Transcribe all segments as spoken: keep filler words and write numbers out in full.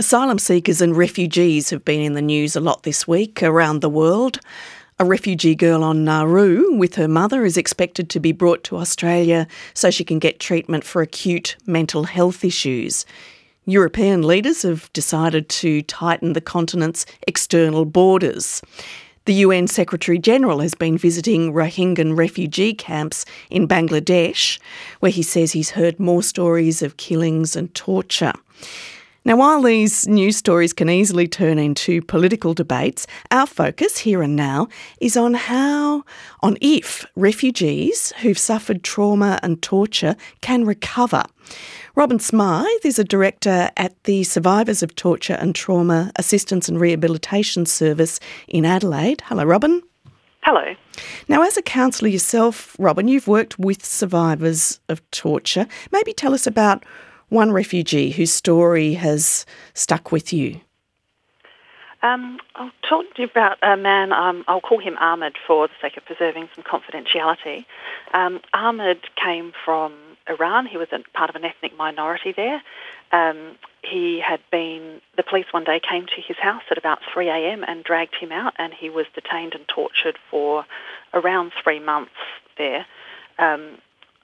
Asylum seekers and refugees have been in the news a lot this week around the world. A refugee girl on Nauru with her mother is expected to be brought to Australia so she can get treatment for acute mental health issues. European leaders have decided to tighten the continent's external borders. The U N Secretary-General has been visiting Rohingya refugee camps in Bangladesh, where he says he's heard more stories of killings and torture. Now, while these news stories can easily turn into political debates, our focus here and now is on how, on if, refugees who've suffered trauma and torture can recover. Robin Smythe is a director at the Survivors of Torture and Trauma Assistance and Rehabilitation Service in Adelaide. Hello, Robin. Hello. Now, as a counsellor yourself, Robin, you've worked with survivors of torture. Maybe tell us about one refugee whose story has stuck with you. Um, I'll talk to you about a man, um, I'll call him Ahmed for the sake of preserving some confidentiality. Um, Ahmed came from Iran. He was a part of an ethnic minority there. Um, he had been, the police one day came to his house at about three a.m. and dragged him out, and he was detained and tortured for around three months there. Um,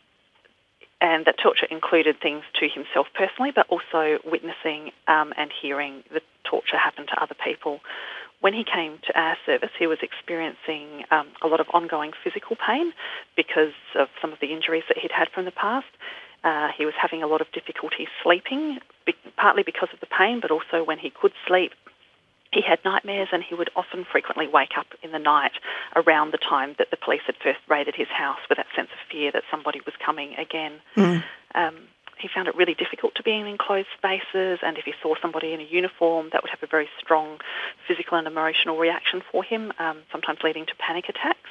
And that torture included things to himself personally, but also witnessing um, and hearing the torture happen to other people. When he came to our service, he was experiencing um, a lot of ongoing physical pain because of some of the injuries that he'd had from the past. Uh, he was having a lot of difficulty sleeping, be- partly because of the pain, but also when he could sleep, he had nightmares, and he would often frequently wake up in the night around the time that the police had first raided his house with that sense of fear that somebody was coming again. Mm. Um, he found it really difficult to be in enclosed spaces, and if he saw somebody in a uniform, that would have a very strong physical and emotional reaction for him, um, sometimes leading to panic attacks.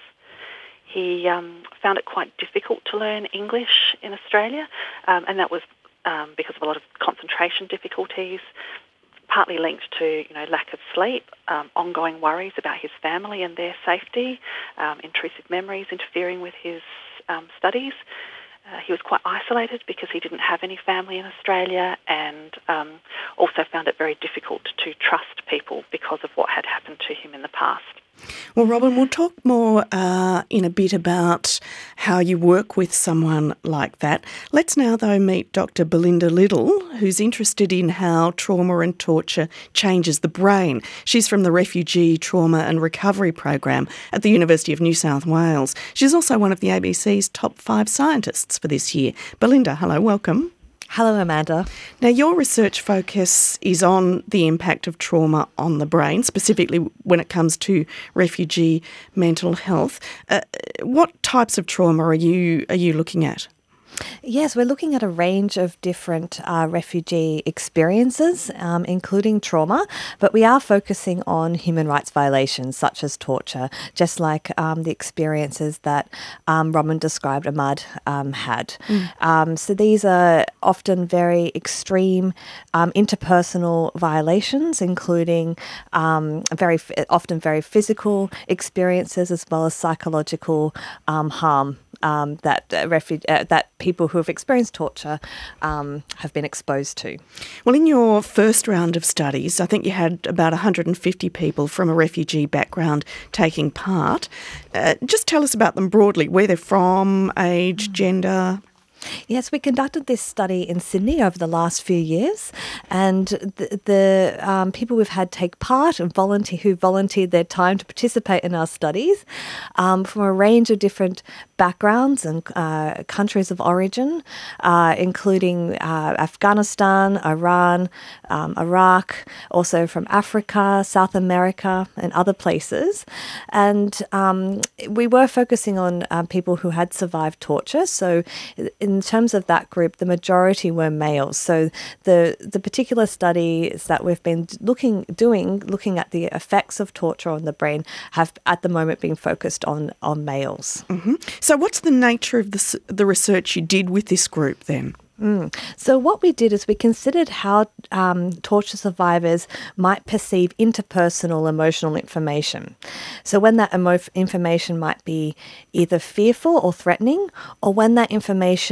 He um, found it quite difficult to learn English in Australia, um, and that was um, because of a lot of concentration difficulties, partly linked to, you know, lack of sleep, um, ongoing worries about his family and their safety, um, intrusive memories interfering with his um, studies. Uh, he was quite isolated because he didn't have any family in Australia, and um, also found it very difficult to trust people because of what had happened to him in the past. Well, Robin, we'll talk more uh, in a bit about how you work with someone like that. Let's now, though, meet Doctor Belinda Liddle, who's interested in how trauma and torture changes the brain. She's from the Refugee Trauma and Recovery Program at the University of New South Wales. She's also one of the A B C's top five scientists for this year. Belinda, hello, welcome. Hello, Amanda. Now, your research focus is on the impact of trauma on the brain, specifically when it comes to refugee mental health. Uh, what types of trauma are you are you looking at? Yes, we're looking at a range of different uh, refugee experiences, um, including trauma, but we are focusing on human rights violations such as torture, just like um, the experiences that um, Robin described Ahmad um, had. Mm. Um, so these are often very extreme um, interpersonal violations, including um, very often very physical experiences as well as psychological um, harm. Um, that uh, refu- uh, that people who have experienced torture um, have been exposed to. Well, in your first round of studies, I think you had about one hundred fifty people from a refugee background taking part. Uh, just tell us about them broadly, where they're from, age, mm. gender. Yes, we conducted this study in Sydney over the last few years, and the, the um, people we've had take part and volunteer who volunteered their time to participate in our studies um, from a range of different backgrounds and uh, countries of origin, uh, including uh, Afghanistan, Iran, um, Iraq, also from Africa, South America, and other places. And um, we were focusing on um, people who had survived torture. So in terms of that group, the majority were males. So the the particular studies that we've been looking doing, looking at the effects of torture on the brain, have at the moment been focused on on males. Mm-hmm. So what's the nature of the the research you did with this group then? Mm. So what we did is we considered how um, torture survivors might perceive interpersonal emotional information. So when that emo- information might be either fearful or threatening, or when that information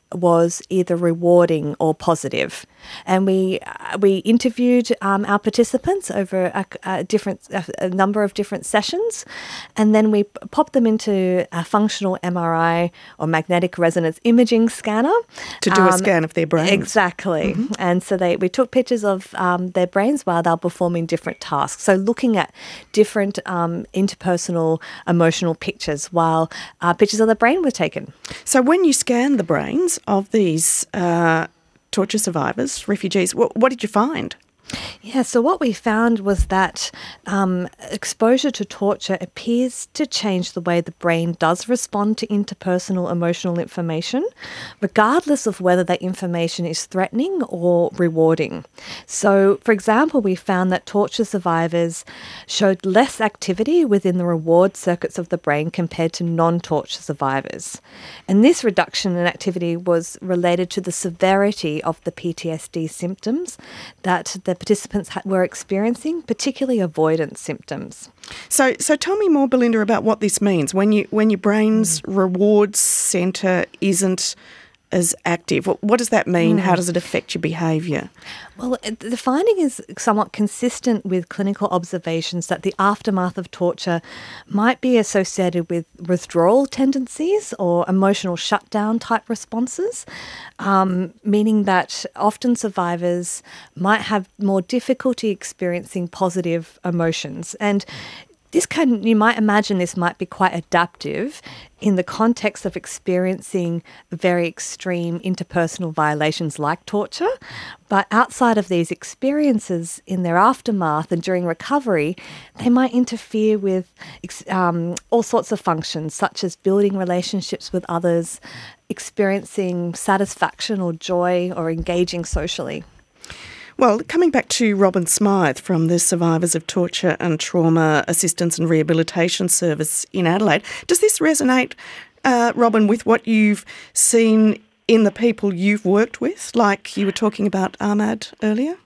was either rewarding or positive. And we uh, we interviewed um, our participants over a, a different a, a number of different sessions, and then we p- popped them into a functional M R I or magnetic resonance imaging scanner to do a um, scan of their brains. Exactly. Mm-hmm. And so they we took pictures of um, their brains while they were performing different tasks. So looking at different um, interpersonal emotional pictures while uh, pictures of the brain were taken. So when you scanned the brains of these uh, torture survivors, refugees, what, what did you find? Yeah, so what we found was that um, exposure to torture appears to change the way the brain does respond to interpersonal emotional information, regardless of whether that information is threatening or rewarding. So, for example, we found that torture survivors showed less activity within the reward circuits of the brain compared to non-torture survivors. And this reduction in activity was related to the severity of the P T S D symptoms that the participants ha- were experiencing, particularly avoidance symptoms. So, so tell me more, Belinda, about what this means when you when your brain's mm. reward centre isn't as active. What, what does that mean? Mm. How does it affect your behaviour? Well, the finding is somewhat consistent with clinical observations that the aftermath of torture might be associated with withdrawal tendencies or emotional shutdown type responses, um, meaning that often survivors might have more difficulty experiencing positive emotions. And this can, you might imagine this might be quite adaptive in the context of experiencing very extreme interpersonal violations like torture. But outside of these experiences, in their aftermath and during recovery, they might interfere with um, all sorts of functions, such as building relationships with others, experiencing satisfaction or joy, or engaging socially. Well, coming back to Robin Smythe from the Survivors of Torture and Trauma Assistance and Rehabilitation Service in Adelaide, does this resonate, uh, Robin, with what you've seen in the people you've worked with, like you were talking about Ahmad earlier?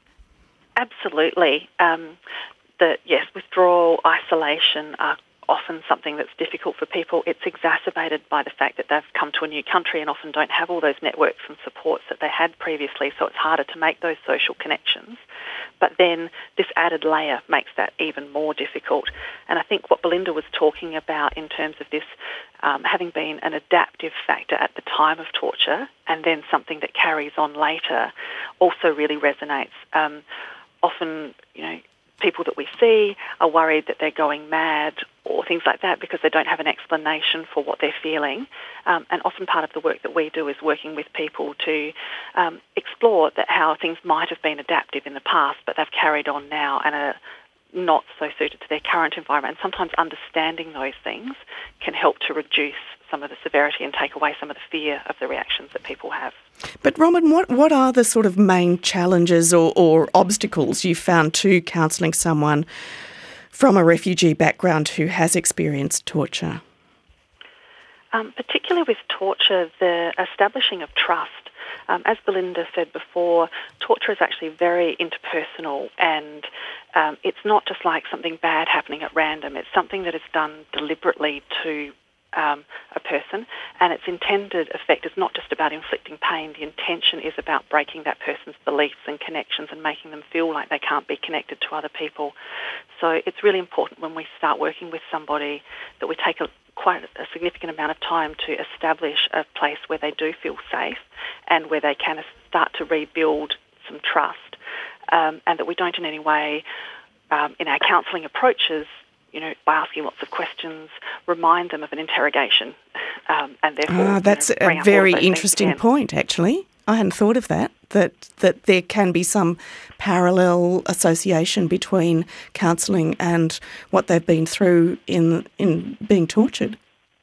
Absolutely. Um, the, yes, withdrawal, isolation are often something that's difficult for people. It's exacerbated by the fact that they've come to a new country and often don't have all those networks and supports that they had previously, so it's harder to make those social connections. But then this added layer makes that even more difficult. And I think what Belinda was talking about in terms of this um, having been an adaptive factor at the time of torture and then something that carries on later also really resonates. Um, often, you know, people that we see are worried that they're going mad or things like that because they don't have an explanation for what they're feeling. Um, and often part of the work that we do is working with people to um, explore that how things might have been adaptive in the past, but they've carried on now and are not so suited to their current environment. And sometimes understanding those things can help to reduce some of the severity and take away some of the fear of the reactions that people have. But Robin, what, what are the sort of main challenges or, or obstacles you found to counselling someone from a refugee background who has experienced torture? Um, particularly with torture, the establishing of trust. Um, as Belinda said before, torture is actually very interpersonal, and um, it's not just like something bad happening at random. It's something that is done deliberately to Um, a person, and its intended effect is not just about inflicting pain. The intention is about breaking that person's beliefs and connections and making them feel like they can't be connected to other people. So it's really important when we start working with somebody that we take a, quite a significant amount of time to establish a place where they do feel safe and where they can start to rebuild some trust, um, and that we don't in any way, um, in our counselling approaches, you know, by asking lots of questions, remind them of an interrogation, um, and therefore... Ah, that's you know, a very interesting point, actually. I hadn't thought of that, that, that there can be some parallel association between counselling and what they've been through in in being tortured.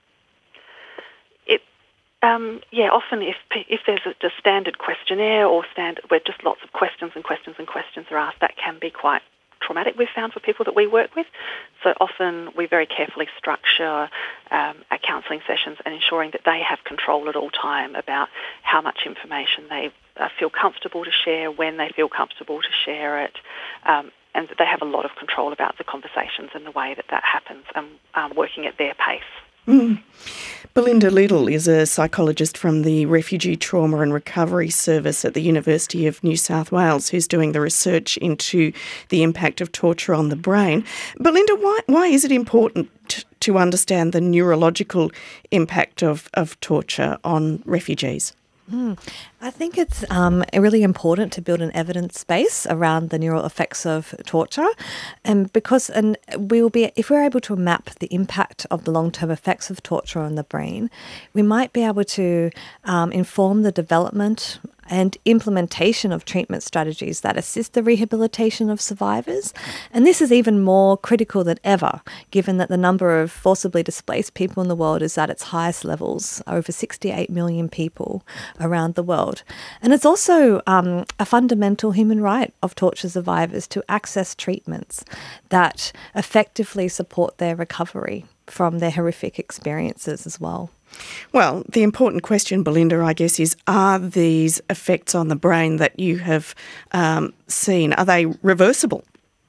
It, um, yeah, often if if there's a, a standard questionnaire or standard where just lots of questions and questions and questions are asked, that can be quite traumatic, we've found, for people that we work with. So often we very carefully structure um, our counselling sessions and ensuring that they have control at all time about how much information they uh, feel comfortable to share, when they feel comfortable to share it, um, and that they have a lot of control about the conversations and the way that that happens, and um, working at their pace. Mm. Belinda Little is a psychologist from the Refugee Trauma and Recovery Service at the University of New South Wales who's doing the research into the impact of torture on the brain. Belinda, why, why is it important t- to understand the neurological impact of, of torture on refugees? Mm. I think it's um, really important to build an evidence base around the neural effects of torture, and because and we will be if we're able to map the impact of the long-term effects of torture on the brain, we might be able to um, inform the development and implementation of treatment strategies that assist the rehabilitation of survivors. And this is even more critical than ever, given that the number of forcibly displaced people in the world is at its highest levels, over sixty-eight million people around the world. And it's also um, a fundamental human right of torture survivors to access treatments that effectively support their recovery from their horrific experiences as well. Well, the important question, Belinda, I guess, is are these effects on the brain that you have um, seen, are they reversible?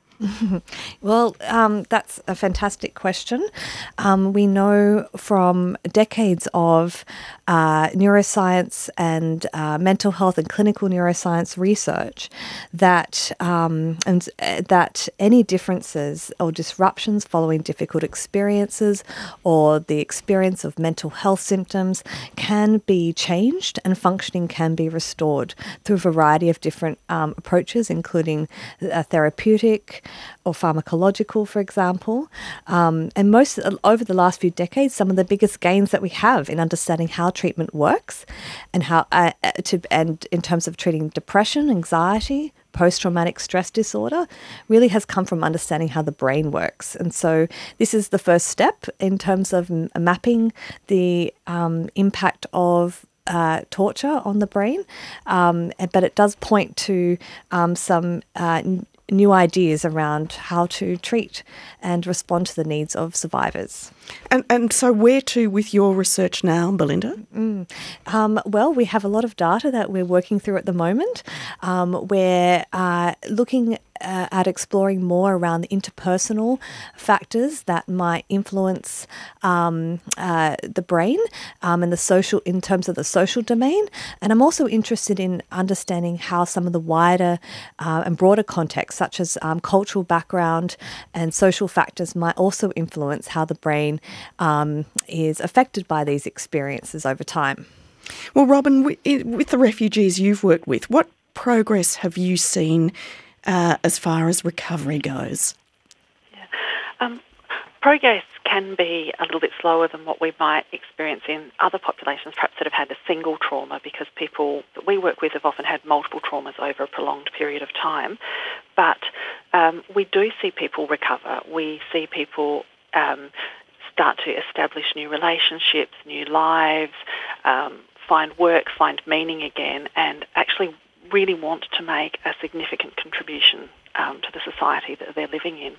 Well, um, that's a fantastic question. Um, we know from decades of uh, neuroscience and uh, mental health and clinical neuroscience research that um, and uh, that any differences or disruptions following difficult experiences or the experience of mental health symptoms can be changed and functioning can be restored through a variety of different um, approaches, including uh, therapeutic or pharmacological, for example. Um, and most over the last few decades, some of the biggest gains that we have in understanding how treatment works and how uh, to and in terms of treating depression, anxiety, post-traumatic stress disorder really has come from understanding how the brain works. And so this is the first step in terms of m- mapping the um, impact of Uh, torture on the brain, um, but it does point to um, some uh, n- new ideas around how to treat and respond to the needs of survivors. And and so where to with your research now, Belinda? Mm. Um, well, we have a lot of data that we're working through at the moment. Um, we're uh, looking uh, at exploring more around the interpersonal factors that might influence um, uh, the brain um, and the social, in terms of the social domain. And I'm also interested in understanding how some of the wider uh, and broader contexts, such as um, cultural background and social factors, might also influence how the brain Um, is affected by these experiences over time. Well, Robin, with the refugees you've worked with, what progress have you seen uh, as far as recovery goes? Yeah. Um, progress can be a little bit slower than what we might experience in other populations, perhaps that have had a single trauma, because people that we work with have often had multiple traumas over a prolonged period of time. But um, we do see people recover. We see people Um, start to establish new relationships, new lives, um, find work, find meaning again, and actually really want to make a significant contribution um, to the society that they're living in.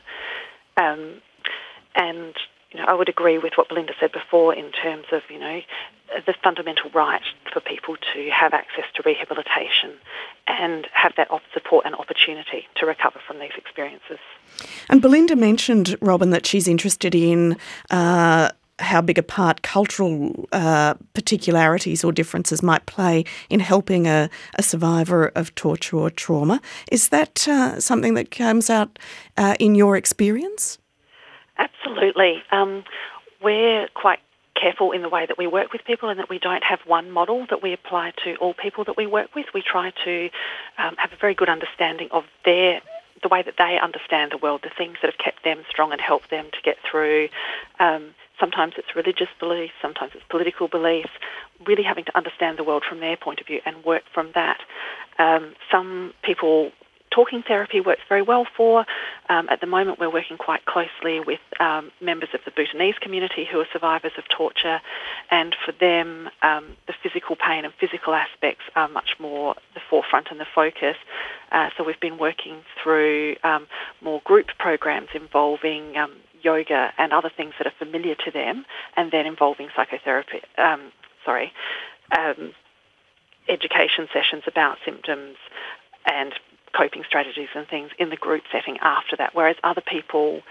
Um, and you know, I would agree with what Belinda said before in terms of, you know, the fundamental right for people to have access to rehabilitation and have that support and opportunity to recover from these experiences. And Belinda mentioned, Robin, that she's interested in uh, how big a part cultural uh, particularities or differences might play in helping a, a survivor of torture or trauma. Is that uh, something that comes out uh, in your experience? Absolutely. Um, we're quite careful in the way that we work with people, and that we don't have one model that we apply to all people that we work with. We try to um, have a very good understanding of their the way that they understand the world, the things that have kept them strong and helped them to get through. Um, sometimes it's religious beliefs, sometimes it's political beliefs, really having to understand the world from their point of view and work from that. Um, some people talking therapy works very well for. Um, at the moment, we're working quite closely with um, members of the Bhutanese community who are survivors of torture, and for them, um, the physical pain and physical aspects are much more the forefront and the focus. Uh, so we've been working through um, more group programs involving um, yoga and other things that are familiar to them, and then involving psychotherapy, um, sorry, um, education sessions about symptoms and coping strategies and things in the group setting after that, whereas other people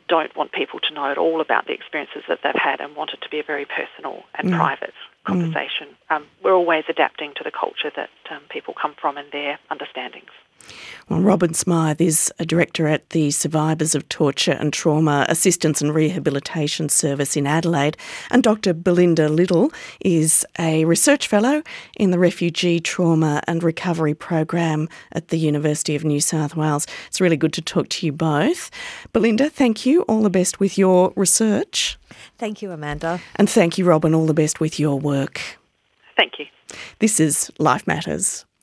don't want people to know at all about the experiences that they've had and want it to be a very personal and mm. private conversation. Mm. Um, we're always adapting to the culture that um, people come from and their understandings. Well, Robin Smythe is a director at the Survivors of Torture and Trauma Assistance and Rehabilitation Service in Adelaide, and Doctor Belinda Little is a research fellow in the Refugee Trauma and Recovery Program at the University of New South Wales. It's really good to talk to you both. Belinda, thank you. All the best with your research. Thank you, Amanda. And thank you, Robin. All the best with your work. Thank you. This is Life Matters.